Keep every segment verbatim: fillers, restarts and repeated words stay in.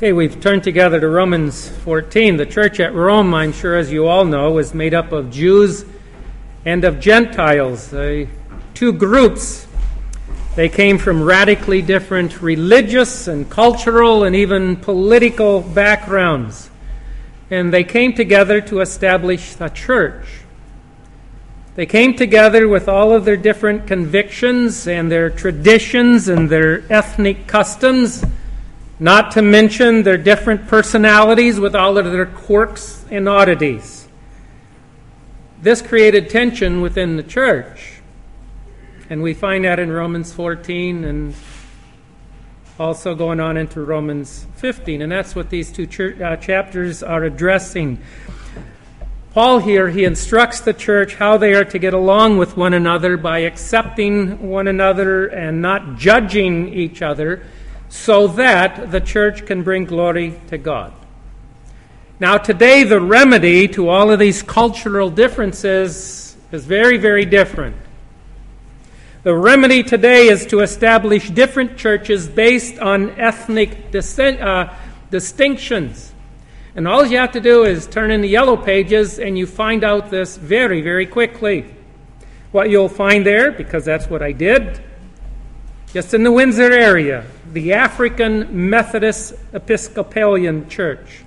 Okay, we've turned together to Romans fourteen. The church at Rome, I'm sure as you all know, was made up of Jews and of Gentiles, uh, two groups. They came from radically different religious and cultural and even political backgrounds. And they came together to establish a church. They came together with all of their different convictions and their traditions and their ethnic customs, not to mention their different personalities with all of their quirks and oddities. This created tension within the church. And we find that in Romans fourteen and also going on into Romans fifteen. And that's what these two church, uh, chapters are addressing. Paul here, he instructs the church how they are to get along with one another by accepting one another and not judging each other, so that the church can bring glory to God. Now today, the remedy to all of these cultural differences is very, very different. The remedy today is to establish different churches based on ethnic dis- uh, distinctions. And all you have to do is turn in the yellow pages and you find out this very, very quickly. What you'll find there, because that's what I did, just in the Windsor area, the African Methodist Episcopalian Church,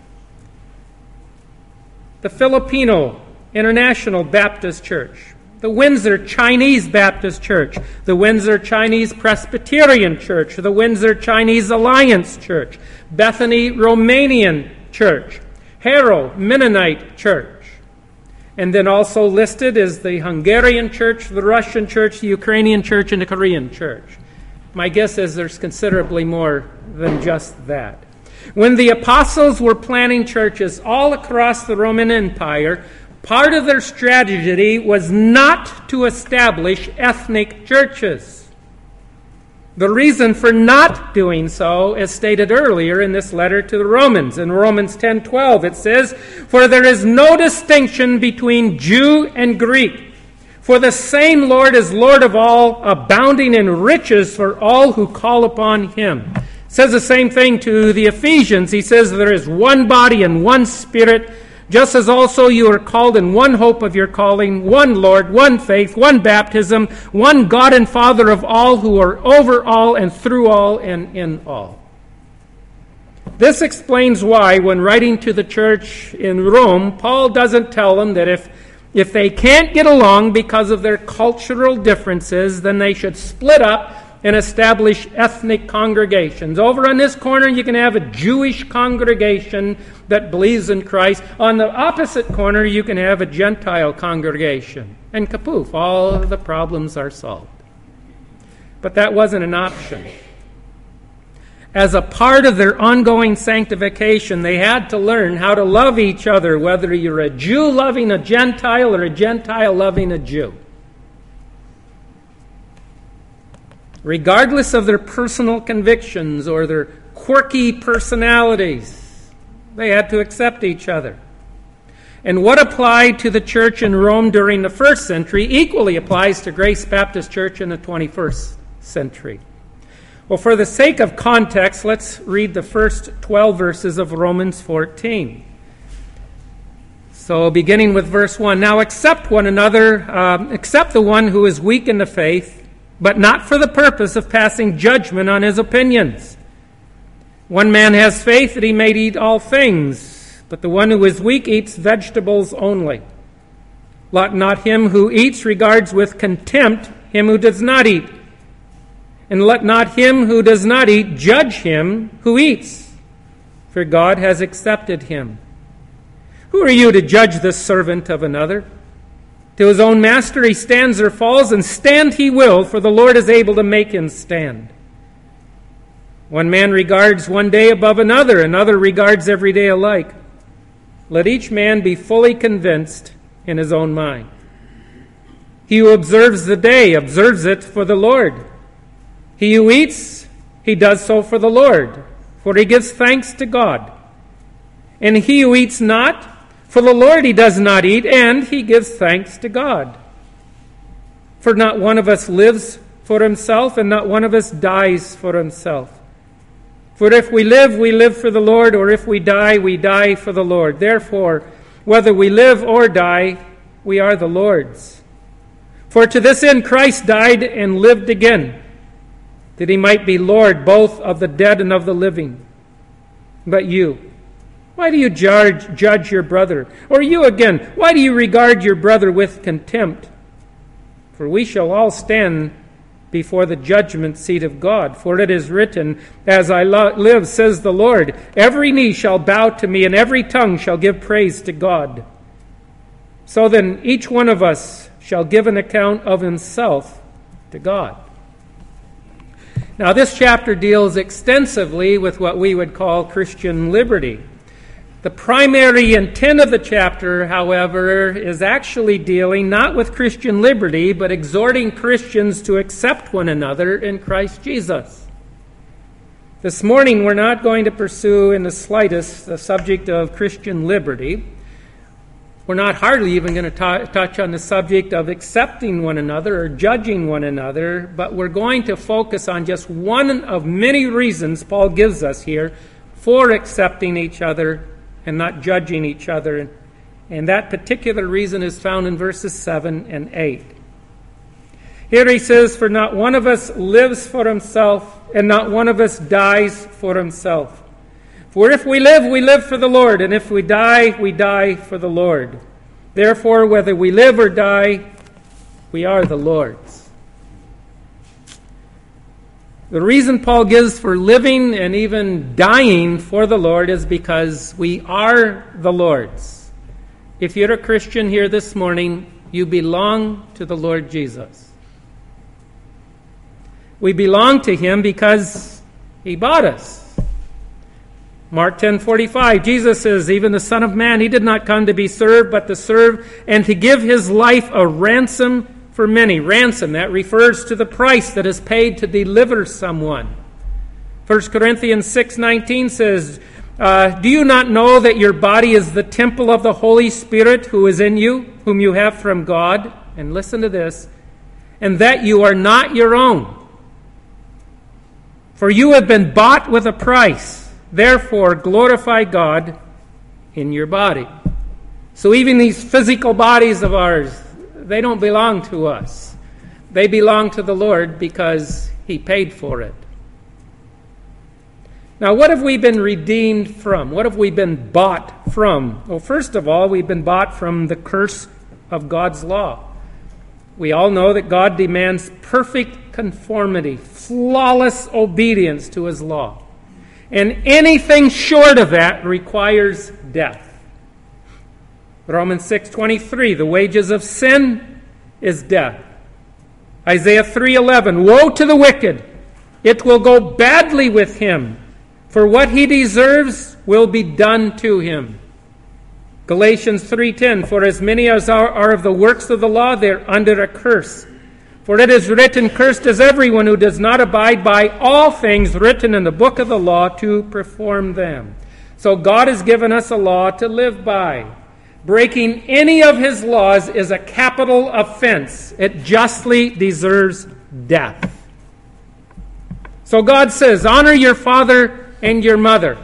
the Filipino International Baptist Church, the Windsor Chinese Baptist Church, the Windsor Chinese Presbyterian Church, the Windsor Chinese Alliance Church, Bethany Romanian Church, Harrow Mennonite Church. And then also listed is the Hungarian Church, the Russian Church, the Ukrainian Church, and the Korean Church. My guess is there's considerably more than just that. When the apostles were planning churches all across the Roman Empire, part of their strategy was not to establish ethnic churches. The reason for not doing so is stated earlier in this letter to the Romans. In Romans ten twelve it says, "For there is no distinction between Jew and Greek. For the same Lord is Lord of all, abounding in riches for all who call upon him." It says the same thing to the Ephesians. He says there is one body and one Spirit, just as also you are called in one hope of your calling, one Lord, one faith, one baptism, one God and Father of all, who are over all and through all and in all. This explains why, when writing to the church in Rome, Paul doesn't tell them that if If they can't get along because of their cultural differences, then they should split up and establish ethnic congregations. Over on this corner, you can have a Jewish congregation that believes in Christ. On the opposite corner, you can have a Gentile congregation. And kapoof, all of the problems are solved. But that wasn't an option. As a part of their ongoing sanctification, they had to learn how to love each other, whether you're a Jew loving a Gentile or a Gentile loving a Jew. Regardless of their personal convictions or their quirky personalities, they had to accept each other. And what applied to the church in Rome during the first century equally applies to Grace Baptist Church in the twenty-first century. Well, for the sake of context, let's read the first twelve verses of Romans fourteen. So, beginning with verse one, "Now accept one another, um, accept the one who is weak in the faith, but not for the purpose of passing judgment on his opinions. One man has faith that he may eat all things, but the one who is weak eats vegetables only. Let not him who eats regards with contempt him who does not eat. And let not him who does not eat judge him who eats, for God has accepted him. Who are you to judge the servant of another? To his own master he stands or falls, and stand he will, for the Lord is able to make him stand. One man regards one day above another, another regards every day alike. Let each man be fully convinced in his own mind. He who observes the day observes it for the Lord. He who eats, he does so for the Lord, for he gives thanks to God. And he who eats not, for the Lord he does not eat, and he gives thanks to God. For not one of us lives for himself, and not one of us dies for himself. For if we live, we live for the Lord, or if we die, we die for the Lord. Therefore, whether we live or die, we are the Lord's. For to this end Christ died and lived again, that he might be Lord both of the dead and of the living. But you, why do you judge, judge your brother? Or you again, why do you regard your brother with contempt? For we shall all stand before the judgment seat of God. For it is written, As I lo- live, says the Lord, every knee shall bow to me, and every tongue shall give praise to God. So then each one of us shall give an account of himself to God. Now this chapter deals extensively with what we would call Christian liberty. The primary intent of the chapter, however, is actually dealing not with Christian liberty, but exhorting Christians to accept one another in Christ Jesus. This morning, we're not going to pursue in the slightest the subject of Christian liberty. We're not hardly even going to t- touch on the subject of accepting one another or judging one another, but we're going to focus on just one of many reasons Paul gives us here for accepting each other and not judging each other. And that particular reason is found in verses seven and eight. Here he says, For not one of us lives for himself, and not one of us dies for himself. For if we live, we live for the Lord, and if we die, we die for the Lord. Therefore, whether we live or die, we are the Lord's. The reason Paul gives for living and even dying for the Lord is because we are the Lord's. If you're a Christian here this morning, you belong to the Lord Jesus. We belong to him because he bought us. Mark ten forty-five, Jesus says, Even the Son of Man, he did not come to be served, but to serve and to give his life a ransom for many. Ransom, that refers to the price that is paid to deliver someone. First Corinthians six nineteen says, uh, Do you not know that your body is the temple of the Holy Spirit who is in you, whom you have from God? And listen to this, and that you are not your own. For you have been bought with a price. Therefore, glorify God in your body. So even these physical bodies of ours, they don't belong to us. They belong to the Lord because he paid for it. Now, what have we been redeemed from? What have we been bought from? Well, first of all, we've been bought from the curse of God's law. We all know that God demands perfect conformity, flawless obedience to his law. And anything short of that requires death. Romans six twenty-three, the wages of sin is death. Isaiah three eleven, Woe to the wicked! It will go badly with him, for what he deserves will be done to him. Galatians three ten, For as many as are, are of the works of the law, they're under a curse. For it is written, Cursed is everyone who does not abide by all things written in the book of the law to perform them. So God has given us a law to live by. Breaking any of his laws is a capital offense. It justly deserves death. So God says, Honor your father and your mother.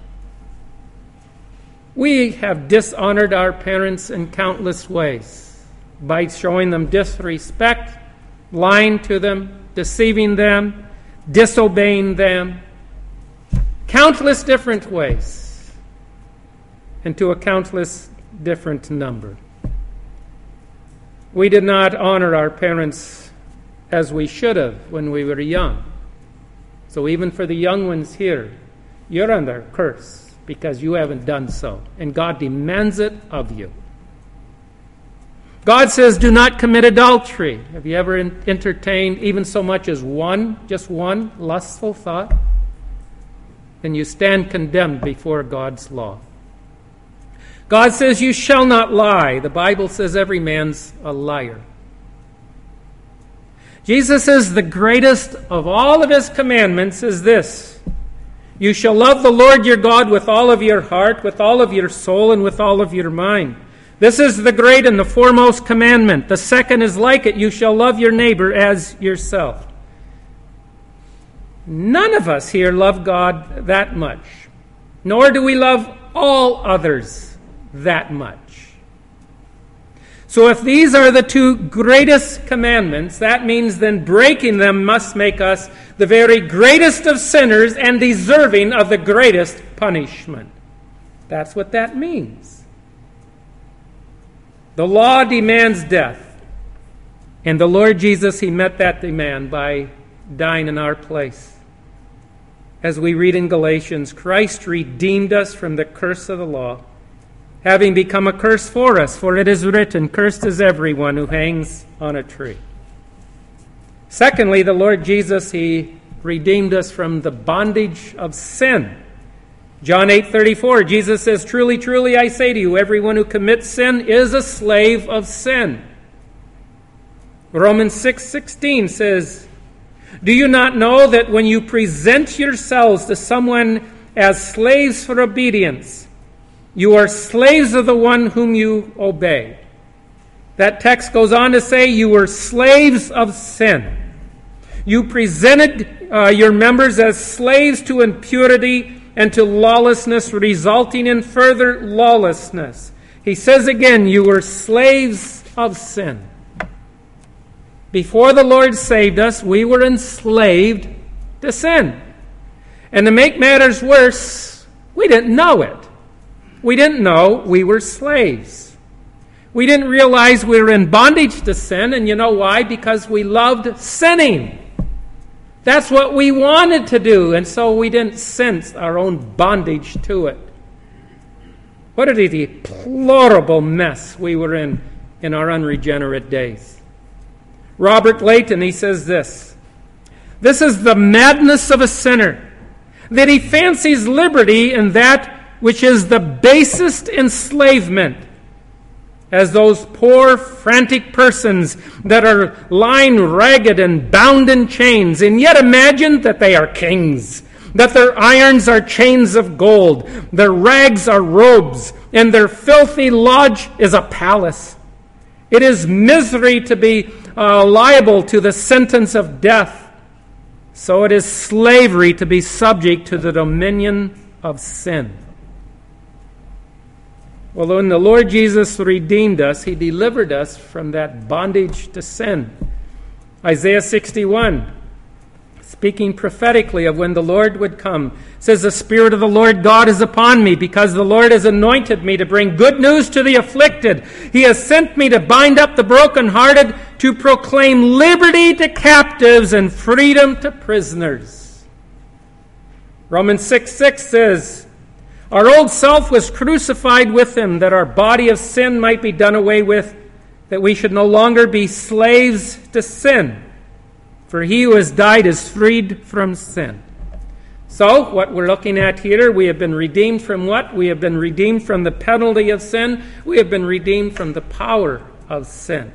We have dishonored our parents in countless ways by showing them disrespect, lying to them, deceiving them, disobeying them. Countless different ways. And to a countless different number. We did not honor our parents as we should have when we were young. So even for the young ones here, you're under curse because you haven't done so. And God demands it of you. God says, do not commit adultery. Have you ever entertained even so much as one, just one lustful thought? Then you stand condemned before God's law. God says, you shall not lie. The Bible says every man's a liar. Jesus says the greatest of all of his commandments is this. You shall love the Lord your God with all of your heart, with all of your soul, and with all of your mind. This is the great and the foremost commandment. The second is like it. You shall love your neighbor as yourself. None of us here love God that much, nor do we love all others that much. So if these are the two greatest commandments, that means then breaking them must make us the very greatest of sinners and deserving of the greatest punishment. That's what that means. The law demands death, and the Lord Jesus, he met that demand by dying in our place. As we read in Galatians, Christ redeemed us from the curse of the law, having become a curse for us, for it is written, cursed is everyone who hangs on a tree. Secondly, the Lord Jesus, he redeemed us from the bondage of sin. John eight thirty-four, Jesus says, truly, truly, I say to you, everyone who commits sin is a slave of sin. Romans six sixteen says, do you not know that when you present yourselves to someone as slaves for obedience, you are slaves of the one whom you obey? That text goes on to say you were slaves of sin. You presented uh, your members as slaves to impurity and to lawlessness, resulting in further lawlessness. He says again, you were slaves of sin. Before the Lord saved us, we were enslaved to sin. And to make matters worse, we didn't know it. We didn't know we were slaves. We didn't realize we were in bondage to sin, and you know why? Because we loved sinning. That's what we wanted to do, and so we didn't sense our own bondage to it. What a deplorable mess we were in in our unregenerate days. Robert Layton, he says this, this is the madness of a sinner, that he fancies liberty in that which is the basest enslavement, as those poor, frantic persons that are lying ragged and bound in chains, and yet imagine that they are kings, that their irons are chains of gold, their rags are robes, and their filthy lodge is a palace. It is misery to be uh, liable to the sentence of death. So it is slavery to be subject to the dominion of sin. Well, when the Lord Jesus redeemed us, he delivered us from that bondage to sin. Isaiah sixty-one, speaking prophetically of when the Lord would come, says, the Spirit of the Lord God is upon me, because the Lord has anointed me to bring good news to the afflicted. He has sent me to bind up the brokenhearted, to proclaim liberty to captives and freedom to prisoners. Romans six six says, our old self was crucified with him, that our body of sin might be done away with, that we should no longer be slaves to sin. For he who has died is freed from sin. So, what we're looking at here, we have been redeemed from what? We have been redeemed from the penalty of sin. We have been redeemed from the power of sin.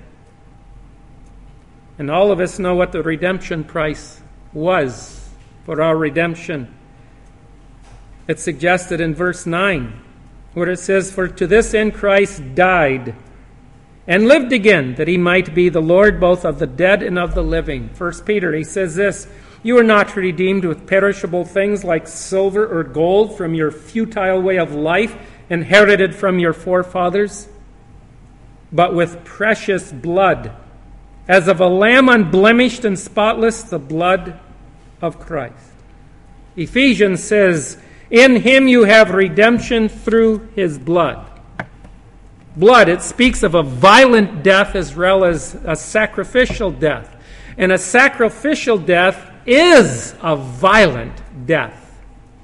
And all of us know what the redemption price was for our redemption. It's suggested in verse nine, where it says, for to this end Christ died and lived again, that he might be the Lord both of the dead and of the living. First Peter, he says this, you are not redeemed with perishable things like silver or gold from your futile way of life inherited from your forefathers, but with precious blood, as of a lamb unblemished and spotless, the blood of Christ. Ephesians says, in him you have redemption through his blood. Blood, it speaks of a violent death as well as a sacrificial death. And a sacrificial death is a violent death.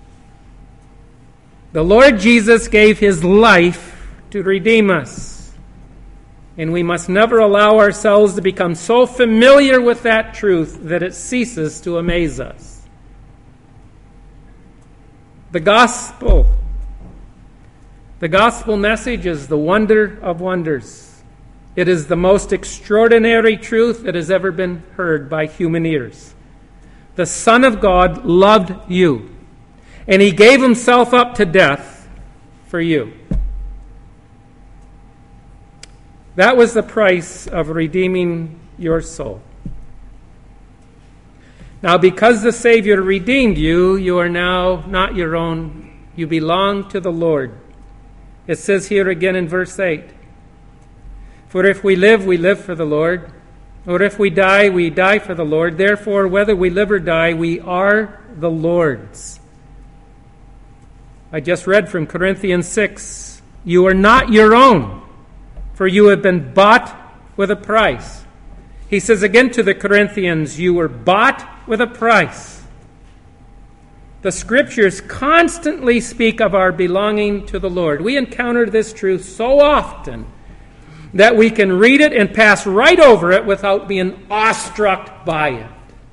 The Lord Jesus gave his life to redeem us. And we must never allow ourselves to become so familiar with that truth that it ceases to amaze us. The gospel, the gospel message is the wonder of wonders. It is the most extraordinary truth that has ever been heard by human ears. The Son of God loved you, and he gave himself up to death for you. That was the price of redeeming your soul. Now, because the Savior redeemed you, you are now not your own. You belong to the Lord. It says here again in verse eight, "For if we live, we live for the Lord. Or if we die, we die for the Lord. Therefore, whether we live or die, we are the Lord's." I just read from Corinthians six, "You are not your own, for you have been bought with a price." He says again to the Corinthians, "You were bought with a price." The Scriptures constantly speak of our belonging to the Lord. We encounter this truth so often that we can read it and pass right over it without being awestruck by it.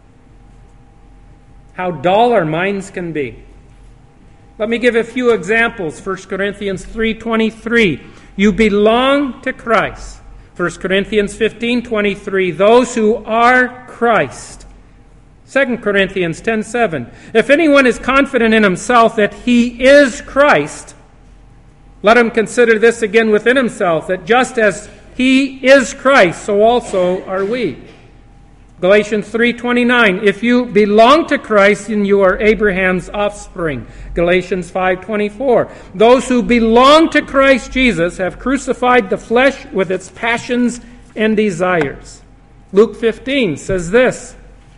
How dull our minds can be. Let me give a few examples. First Corinthians three twenty-three, "You belong to Christ." First Corinthians fifteen twenty-three, "Those who are Christ." Second Corinthians ten seven, "If anyone is confident in himself that he is Christ, let him consider this again within himself, that just as he is Christ, so also are we." Galatians three twenty-nine, "If you belong to Christ, then you are Abraham's offspring." Galatians five twenty-four, "Those who belong to Christ Jesus have crucified the flesh with its passions and desires." Luke fifteen says this,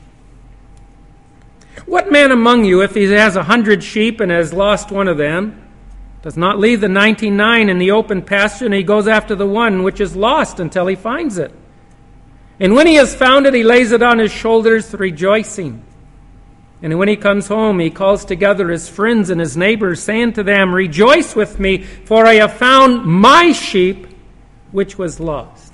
"What man among you, if he has a hundred sheep and has lost one of them, does not leave the ninety-nine in the open pasture, and he goes after the one which is lost until he finds it? And when he has found it, he lays it on his shoulders, rejoicing. And when he comes home, he calls together his friends and his neighbors, saying to them, 'Rejoice with me, for I have found my sheep which was lost.'"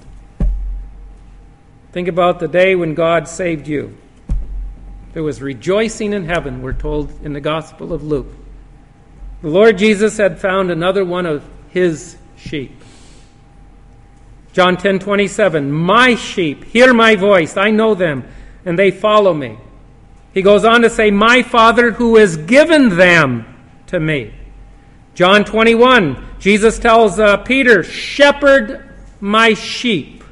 Think about the day when God saved you. There was rejoicing in heaven, we're told in the Gospel of Luke. The Lord Jesus had found another one of his sheep. John ten twenty-seven, "My sheep hear my voice, I know them, and they follow me." He goes on to say, "My Father who has given them to me." John twenty-one, Jesus tells uh, Peter, "Shepherd my sheep."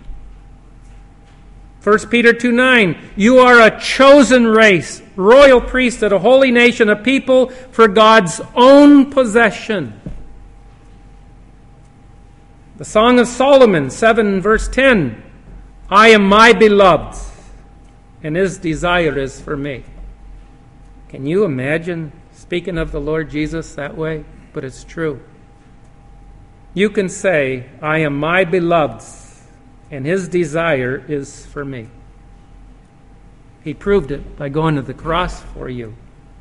First Peter two nine, "You are a chosen race, royal priesthood, a holy nation, a people for God's own possession." The Song of Solomon, seven verse ten, "I am my beloved, and his desire is for me." Can you imagine speaking of the Lord Jesus that way? But it's true. You can say, "I am my beloved, and his desire is for me." He proved it by going to the cross for you.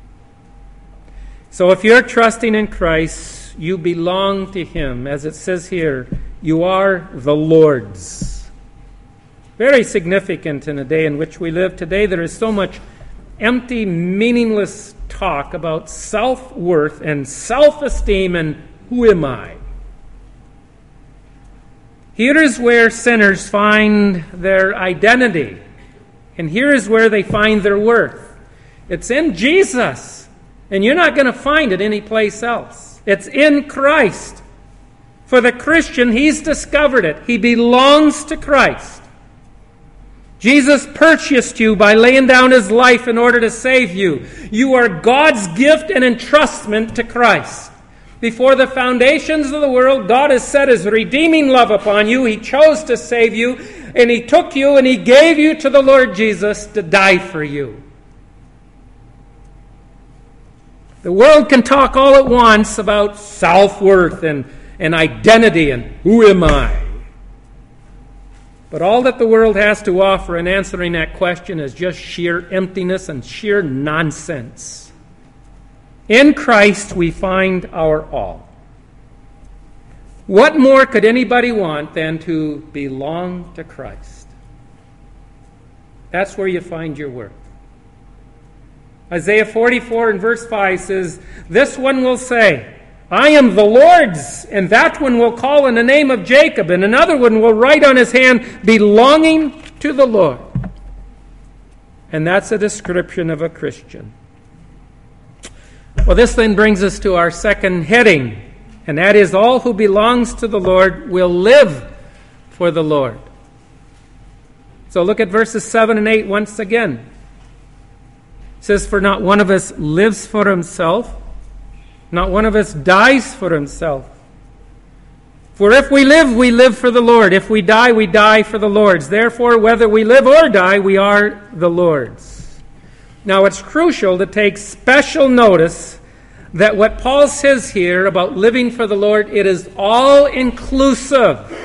So if you're trusting in Christ, you belong to him. As it says here, you are the Lord's. Very significant in the day in which we live today. There is so much empty, meaningless talk about self-worth and self-esteem and who am I? Here is where sinners find their identity. And here is where they find their worth. It's in Jesus. And you're not going to find it anyplace else. It's in Christ. For the Christian, he's discovered it. He belongs to Christ. Jesus purchased you by laying down his life in order to save you. You are God's gift and entrustment to Christ. Before the foundations of the world, God has set his redeeming love upon you. He chose to save you, and he took you and he gave you to the Lord Jesus to die for you. The world can talk all at once about self-worth and, and identity and who am I? But all that the world has to offer in answering that question is just sheer emptiness and sheer nonsense. In Christ we find our all. What more could anybody want than to belong to Christ? That's where you find your worth. Isaiah forty-four and verse five says, "This one will say, I am the Lord's, and that one will call in the name of Jacob, and another one will write on his hand, belonging to the Lord." And that's a description of a Christian. Well, this then brings us to our second heading, and that is, all who belongs to the Lord will live for the Lord. So look at verses seven and eight once again. It says, for not one of us lives for himself, not one of us dies for himself. For if we live, we live for the Lord. If we die, we die for the Lord's. Therefore, whether we live or die, we are the Lord's. Now, it's crucial to take special notice that what Paul says here about living for the Lord, it is all-inclusive.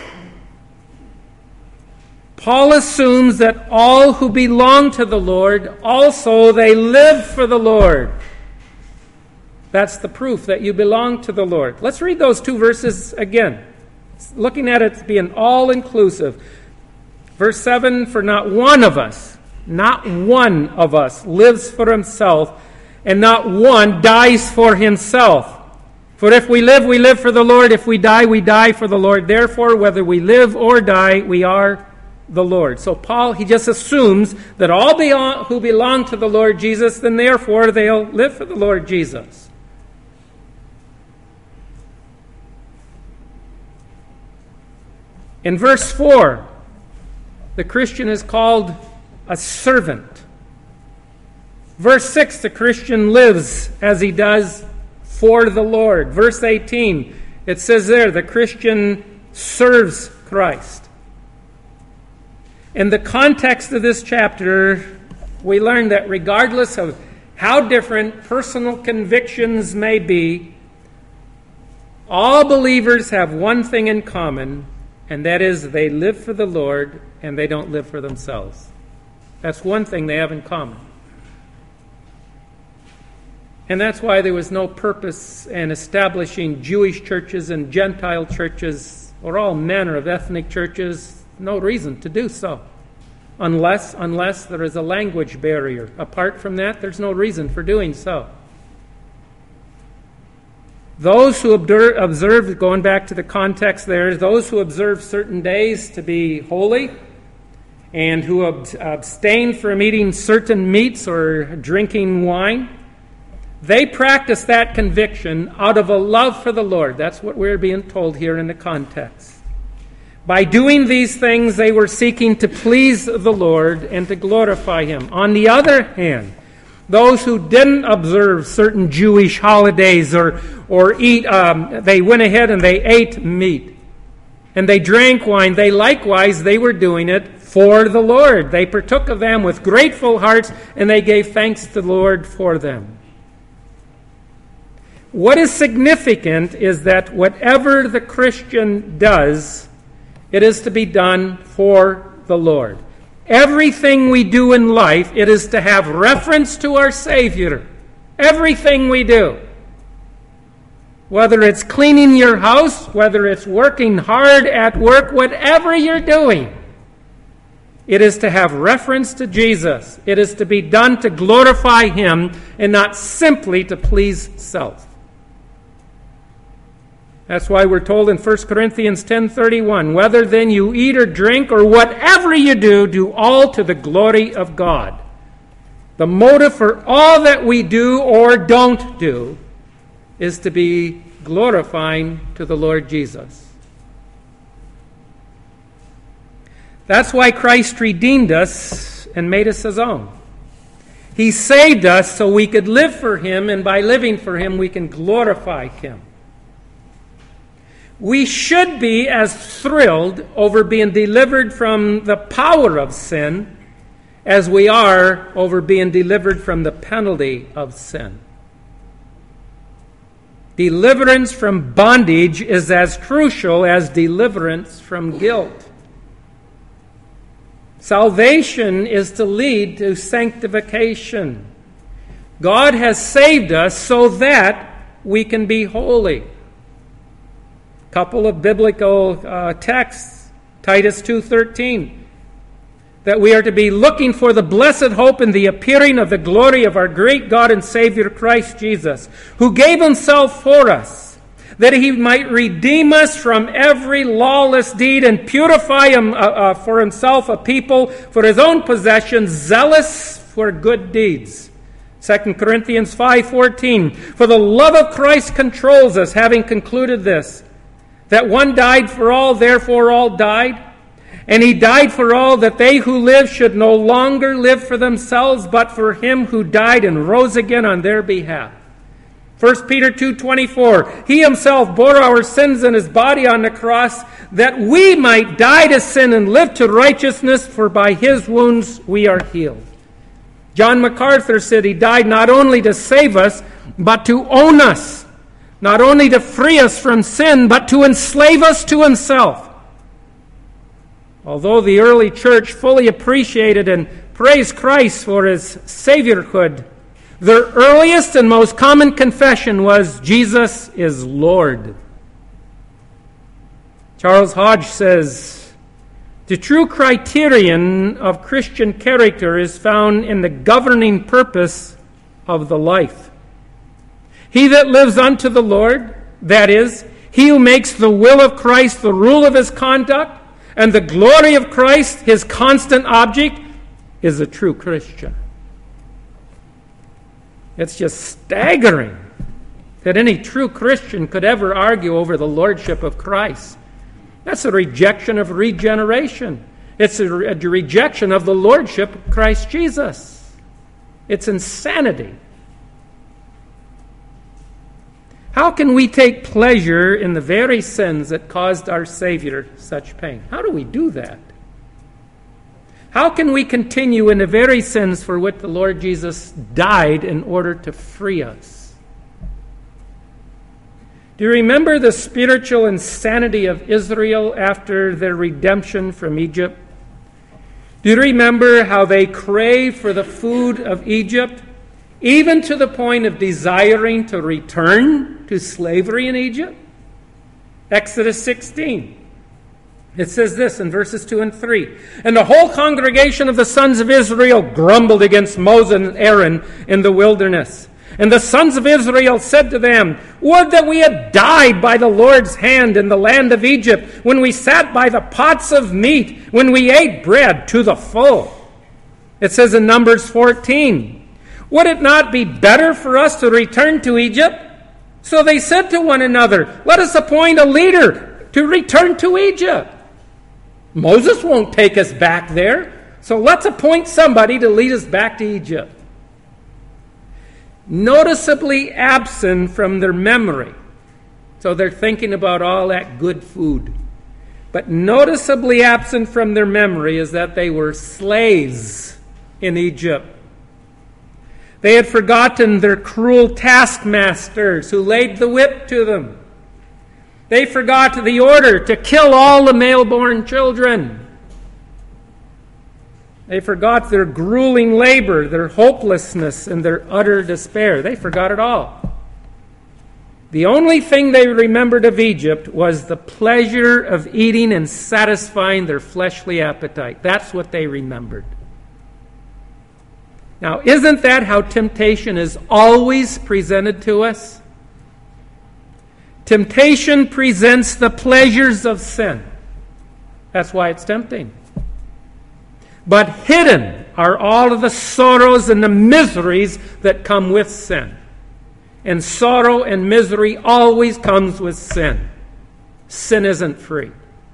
Paul assumes that all who belong to the Lord, also they live for the Lord. That's the proof that you belong to the Lord. Let's read those two verses again. Looking at it being all-inclusive. Verse seven, for not one of us, not one of us lives for himself, and not one dies for himself. For if we live, we live for the Lord. If we die, we die for the Lord. Therefore, whether we live or die, we are the Lord. So Paul, he just assumes that all be- who belong to the Lord Jesus, then therefore they'll live for the Lord Jesus. In verse four, the Christian is called a servant. Verse six, the Christian lives as he does for the Lord. Verse eighteen, it says there, the Christian serves Christ. In the context of this chapter, we learn that regardless of how different personal convictions may be, all believers have one thing in common, and that is they live for the Lord and they don't live for themselves. That's one thing they have in common. And that's why there was no purpose in establishing Jewish churches and Gentile churches or all manner of ethnic churches. No reason to do so. Unless, unless there is a language barrier. Apart from that, there's no reason for doing so. Those who observe, going back to the context there, those who observe certain days to be holy and who abstain from eating certain meats or drinking wine, they practice that conviction out of a love for the Lord. That's what we're being told here in the context. By doing these things, they were seeking to please the Lord and to glorify Him. On the other hand, those who didn't observe certain Jewish holidays or, or eat, um, they went ahead and they ate meat. And they drank wine. They likewise, they were doing it for the Lord. They partook of them with grateful hearts, and they gave thanks to the Lord for them. What is significant is that whatever the Christian does, it is to be done for the Lord. Everything we do in life, it is to have reference to our Savior. Everything we do. Whether it's cleaning your house, whether it's working hard at work, whatever you're doing, it is to have reference to Jesus. It is to be done to glorify Him and not simply to please self. That's why we're told in First Corinthians ten thirty-one, whether then you eat or drink or whatever you do, do all to the glory of God. The motive for all that we do or don't do is to be glorifying to the Lord Jesus. That's why Christ redeemed us and made us His own. He saved us so we could live for Him, and by living for Him, we can glorify Him. We should be as thrilled over being delivered from the power of sin as we are over being delivered from the penalty of sin. Deliverance from bondage is as crucial as deliverance from guilt. Salvation is to lead to sanctification. God has saved us so that we can be holy. Couple of biblical uh, texts, Titus two thirteen, that we are to be looking for the blessed hope and the appearing of the glory of our great God and Savior Christ Jesus, who gave Himself for us, that He might redeem us from every lawless deed and purify him, uh, uh, for Himself a people for His own possession, zealous for good deeds. Second Corinthians five fourteen, for the love of Christ controls us, having concluded this, that one died for all, therefore all died. And he died for all, that they who live should no longer live for themselves, but for him who died and rose again on their behalf. First Peter two twenty-four, he himself bore our sins in his body on the cross, that we might die to sin and live to righteousness, for by his wounds we are healed. John MacArthur said he died not only to save us, but to own us. Not only to free us from sin, but to enslave us to himself. Although the early church fully appreciated and praised Christ for his saviorhood, their earliest and most common confession was, Jesus is Lord. Charles Hodge says, the true criterion of Christian character is found in the governing purpose of the life. He that lives unto the Lord, that is, he who makes the will of Christ the rule of his conduct, and the glory of Christ his constant object, is a true Christian. It's just staggering that any true Christian could ever argue over the lordship of Christ. That's a rejection of regeneration. It's a, a rejection of the lordship of Christ Jesus. It's insanity. How can we take pleasure in the very sins that caused our Savior such pain? How do we do that? How can we continue in the very sins for which the Lord Jesus died in order to free us? Do you remember the spiritual insanity of Israel after their redemption from Egypt? Do you remember how they craved for the food of Egypt, even to the point of desiring to return to slavery in Egypt? Exodus sixteen. It says this in verses two and three. And the whole congregation of the sons of Israel grumbled against Moses and Aaron in the wilderness. And the sons of Israel said to them, would that we had died by the Lord's hand in the land of Egypt, when we sat by the pots of meat, when we ate bread to the full. It says in Numbers fourteen, would it not be better for us to return to Egypt? So they said to one another, let us appoint a leader to return to Egypt. Moses won't take us back there, so let's appoint somebody to lead us back to Egypt. Noticeably absent from their memory. So they're thinking about all that good food. But noticeably absent from their memory is that they were slaves in Egypt. They had forgotten their cruel taskmasters who laid the whip to them. They forgot the order to kill all the male-born children. They forgot their grueling labor, their hopelessness, and their utter despair. They forgot it all. The only thing they remembered of Egypt was the pleasure of eating and satisfying their fleshly appetite. That's what they remembered. Now, isn't that how temptation is always presented to us? Temptation presents the pleasures of sin. That's why it's tempting. But hidden are all of the sorrows and the miseries that come with sin. And sorrow and misery always comes with sin. Sin isn't free.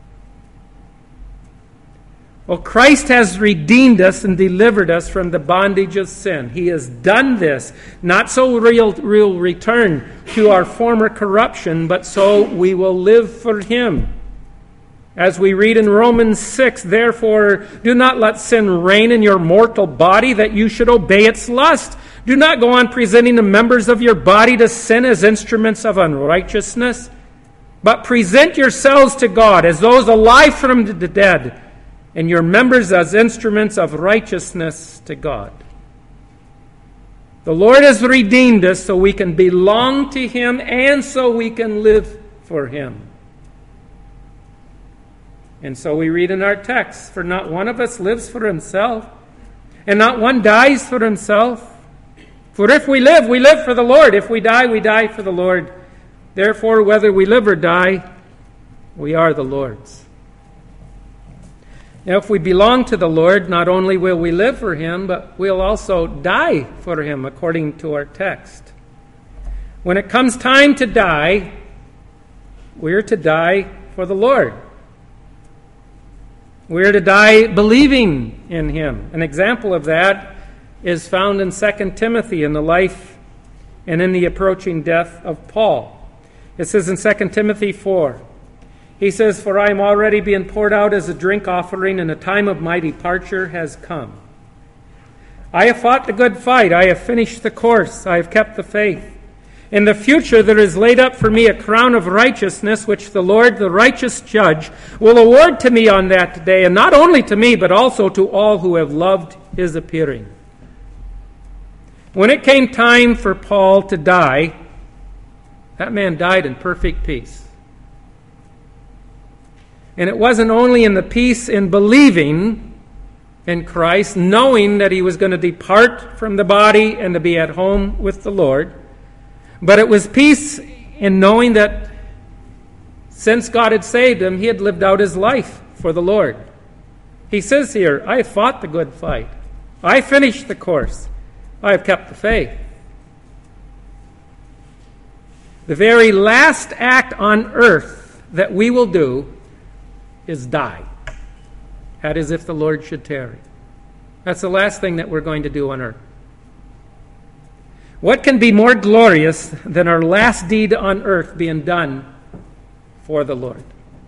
Well, Christ has redeemed us and delivered us from the bondage of sin. He has done this, not so we'll, we'll return to our former corruption, but so we will live for Him. As we read in Romans six, therefore, do not let sin reign in your mortal body, that you should obey its lust. Do not go on presenting the members of your body to sin as instruments of unrighteousness, but present yourselves to God as those alive from the dead, and your members as instruments of righteousness to God. The Lord has redeemed us so we can belong to Him and so we can live for Him. And so we read in our text, for not one of us lives for himself, and not one dies for himself. For if we live, we live for the Lord. If we die, we die for the Lord. Therefore, whether we live or die, we are the Lord's. Now, if we belong to the Lord, not only will we live for Him, but we'll also die for Him, according to our text. When it comes time to die, we're to die for the Lord. We're to die believing in him. An example of that is found in Second Timothy, in the life and in the approaching death of Paul. It says in Second Timothy four, he says, "For I am already being poured out as a drink offering, and the time of my departure has come. I have fought the good fight. I have finished the course. I have kept the faith. In the future there is laid up for me a crown of righteousness, which the Lord, the righteous judge, will award to me on that day, and not only to me, but also to all who have loved his appearing." When it came time for Paul to die, that man died in perfect peace. And it wasn't only in the peace in believing in Christ, knowing that he was going to depart from the body and to be at home with the Lord, but it was peace in knowing that since God had saved him, he had lived out his life for the Lord. He says here, "I have fought the good fight. I finished the course. I have kept the faith." The very last act on earth that we will do is die. That is, if the Lord should tarry. That's the last thing that we're going to do on earth. What can be more glorious than our last deed on earth being done for the Lord?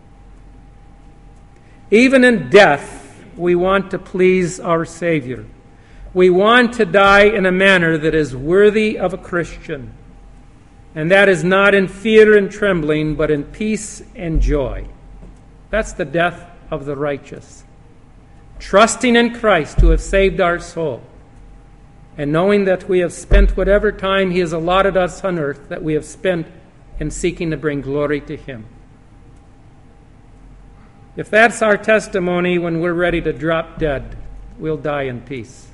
Even in death, we want to please our Savior. We want to die in a manner that is worthy of a Christian. And that is not in fear and trembling, but in peace and joy. That's the death of the righteous. Trusting in Christ to have saved our soul, and knowing that we have spent whatever time he has allotted us on earth, that we have spent in seeking to bring glory to him. If that's our testimony when we're ready to drop dead, we'll die in peace.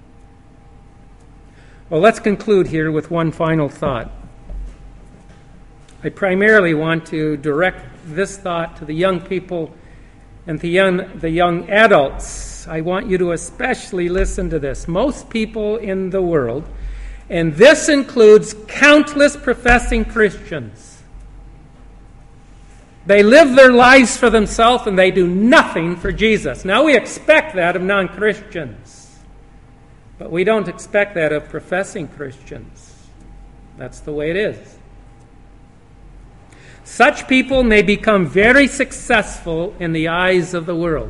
Well, let's conclude here with one final thought. I primarily want to direct this thought to the young people and the young, the young adults. I want you to especially listen to this. Most people in the world, and this includes countless professing Christians, they live their lives for themselves and they do nothing for Jesus. Now, we expect that of non-Christians, but we don't expect that of professing Christians. That's the way it is. Such people may become very successful in the eyes of the world.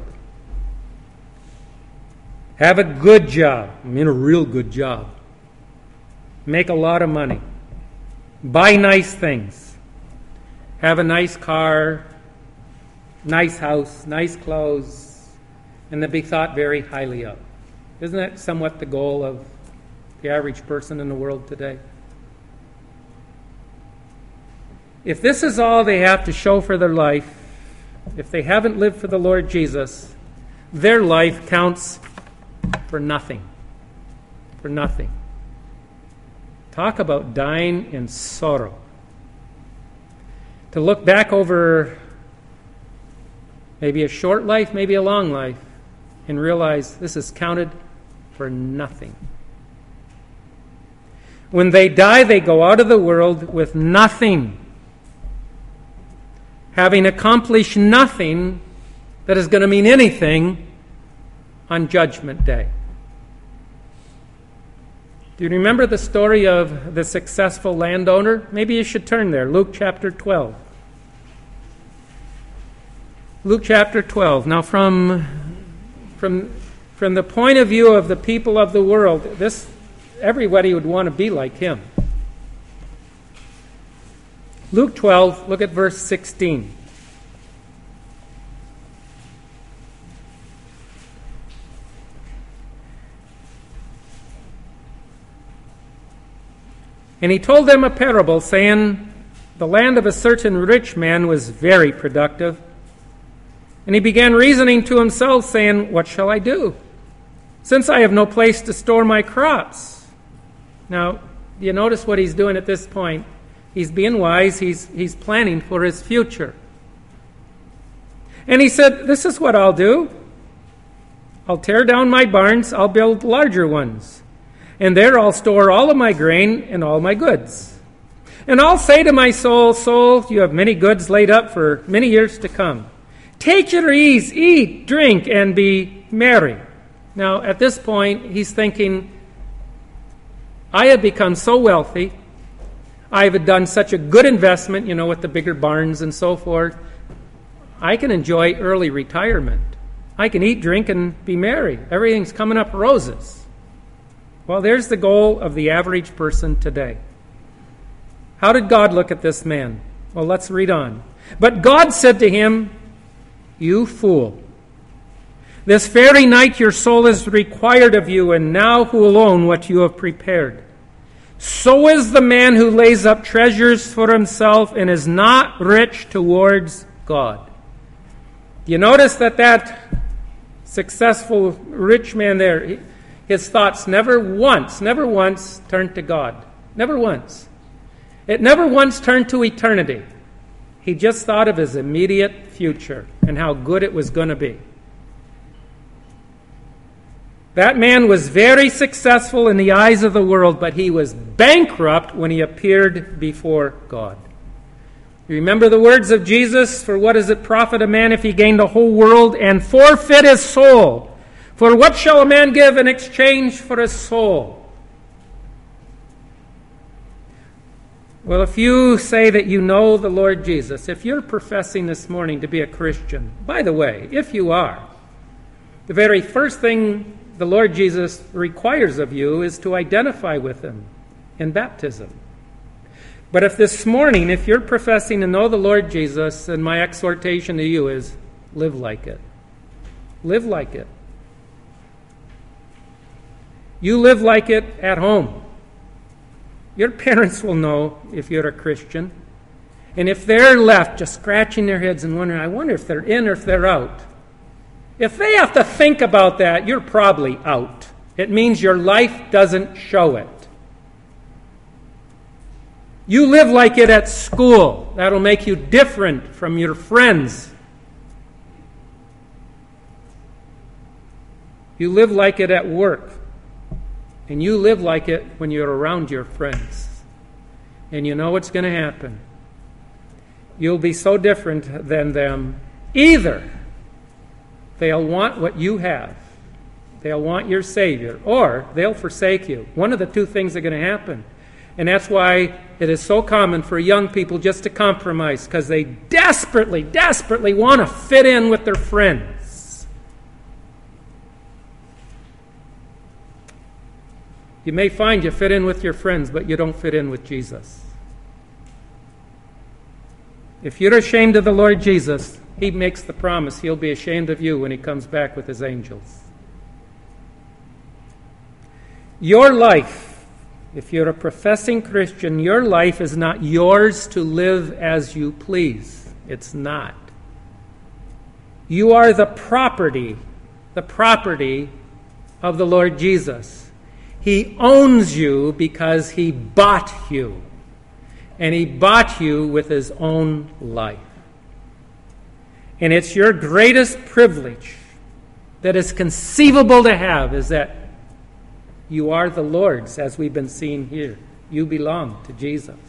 Have a good job. I mean, a real good job. Make a lot of money. Buy nice things. Have a nice car, nice house, nice clothes, and then be thought very highly of. Isn't that somewhat the goal of the average person in the world today? If this is all they have to show for their life, if they haven't lived for the Lord Jesus, their life counts for nothing. For nothing. Talk about dying in sorrow. To look back over maybe a short life, maybe a long life, and realize this is counted for nothing. When they die, they go out of the world with nothing, having accomplished nothing that is going to mean anything on Judgment Day. Do you remember the story of the successful landowner? Maybe you should turn there, Luke chapter twelve. Luke chapter twelve. Now, from, from, from the point of view of the people of the world, this everybody would want to be like him. Luke twelve, look at verse sixteen. And he told them a parable, saying, the land of a certain rich man was very productive. And he began reasoning to himself, saying, what shall I do, since I have no place to store my crops? Now, do you notice what he's doing at this point? He's being wise. He's, he's planning for his future. And he said, this is what I'll do. I'll tear down my barns. I'll build larger ones. And there I'll store all of my grain and all my goods. And I'll say to my soul, soul, you have many goods laid up for many years to come. Take your ease, eat, drink, and be merry. Now, at this point, he's thinking, I have become so wealthy. I have done such a good investment, you know, with the bigger barns and so forth. I can enjoy early retirement. I can eat, drink, and be merry. Everything's coming up roses. Well, there's the goal of the average person today. How did God look at this man? Well, let's read on. But God said to him, you fool, this very night your soul is required of you, and now who will own what you have prepared? So is the man who lays up treasures for himself and is not rich towards God. You notice that that successful rich man there, his thoughts never once, never once turned to God. Never once. It never once turned to eternity. He just thought of his immediate future and how good it was going to be. That man was very successful in the eyes of the world, but he was bankrupt when he appeared before God. You remember the words of Jesus, for what does it profit a man if he gain the whole world and forfeit his soul? For what shall a man give in exchange for his soul? Well, if you say that you know the Lord Jesus, if you're professing this morning to be a Christian, by the way, if you are, the very first thing the Lord Jesus requires of you is to identify with him in baptism. But if this morning, if you're professing to know the Lord Jesus, then my exhortation to you is live like it. Live like it. You live like it at home. Your parents will know if you're a Christian. And if they're left just scratching their heads and wondering, I wonder if they're in or if they're out. If they have to think about that, you're probably out. It means your life doesn't show it. You live like it at school. That'll make you different from your friends. You live like it at work. And you live like it when you're around your friends. And you know what's going to happen. You'll be so different than them. Either they'll want what you have. They'll want your Savior. Or they'll forsake you. One of the two things are going to happen. And that's why it is so common for young people just to compromise, because they desperately, desperately want to fit in with their friends. You may find you fit in with your friends, but you don't fit in with Jesus. If you're ashamed of the Lord Jesus, he makes the promise he'll be ashamed of you when he comes back with his angels. Your life, if you're a professing Christian, your life is not yours to live as you please. It's not. You are the property, the property of the Lord Jesus. He owns you because he bought you. And he bought you with his own life. And it's your greatest privilege that is conceivable to have is that you are the Lord's, as we've been seeing here. You belong to Jesus.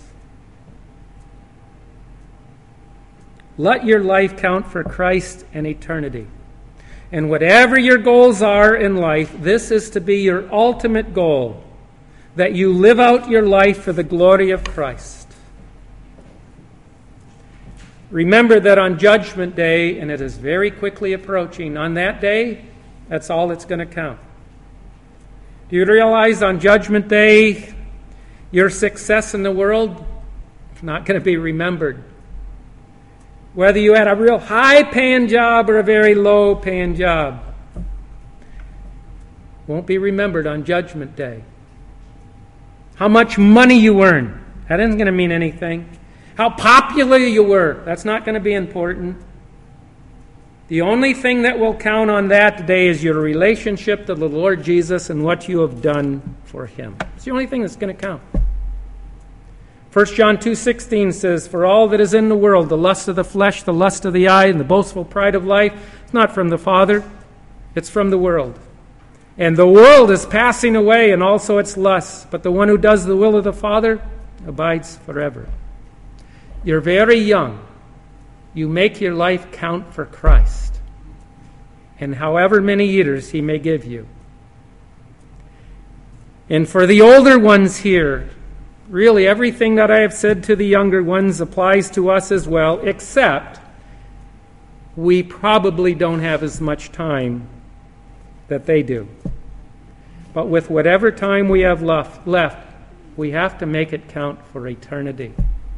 Let your life count for Christ and eternity. And whatever your goals are in life, this is to be your ultimate goal, that you live out your life for the glory of Christ. Remember that on Judgment Day, and it is very quickly approaching, on that day, that's all that's going to count. Do you realize on Judgment Day, your success in the world is not going to be remembered? Whether you had a real high-paying job or a very low-paying job, won't be remembered on Judgment Day. How much money you earn, that isn't going to mean anything. How popular you were, that's not going to be important. The only thing that will count on that day is your relationship to the Lord Jesus and what you have done for him. It's the only thing that's going to count. First John two sixteen says, for all that is in the world, the lust of the flesh, the lust of the eye, and the boastful pride of life, it's not from the Father, it's from the world. And the world is passing away and also its lusts, but the one who does the will of the Father abides forever. You're very young. you make your life count for Christ, and however many years He may give you. And for the older ones here, really everything that I have said to the younger ones applies to us as well, except we probably don't have as much time that they do. But with whatever time we have left, left, we have to make it count for eternity.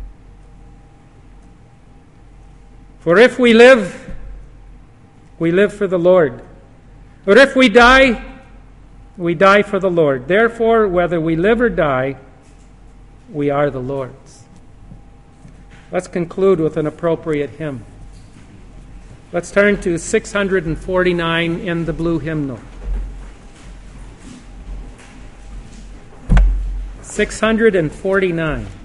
For if we live, we live for the Lord. But if we die, we die for the Lord. Therefore, whether we live or die, we are the Lord's. Let's conclude with an appropriate hymn. Let's turn to six hundred forty-nine in the blue hymnal. six hundred forty-nine.